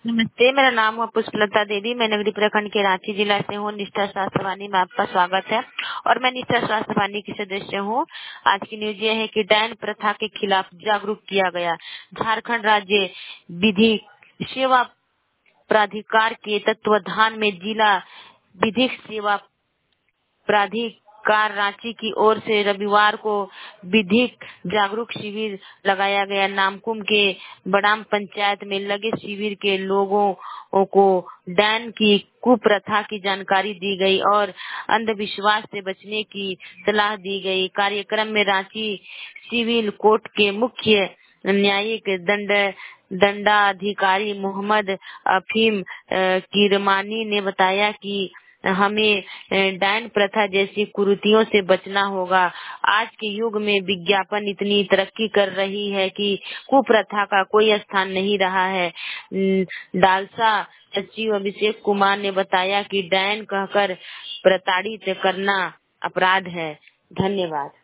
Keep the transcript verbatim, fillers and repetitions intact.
नमस्ते, मेरा नाम है पुष्पलता देवी। मैं नगरी प्रखंड के रांची जिला से हूँ। निष्ठा स्वास्थ्य वाणी में आपका स्वागत है और मैं निष्ठा स्वास्थ्य वाणी की सदस्य हूँ। आज की न्यूज ये है कि डायन प्रथा के खिलाफ जागरूक किया गया। झारखंड राज्य विधिक सेवा प्राधिकार के तत्वाधान में जिला विधिक सेवा प्राधिकार रांची की ओर से रविवार को विधिक जागरूक शिविर लगाया गया। नामकुम के बड़ाम पंचायत में लगे शिविर के लोगों को डायन की कुप्रथा की जानकारी दी गई और अंधविश्वास से बचने की सलाह दी गई। कार्यक्रम में रांची सिविल कोर्ट के मुख्य न्यायिक दंड दंडाधिकारी मोहम्मद अफीम किरमानी ने बताया कि हमें डायन प्रथा जैसी कुरीतियों से बचना होगा। आज के युग में विज्ञापन इतनी तरक्की कर रही है कि कुप्रथा का कोई स्थान नहीं रहा है। डालसा सचिव अभिषेक कुमार ने बताया कि डायन कहकर प्रताड़ित करना अपराध है। धन्यवाद।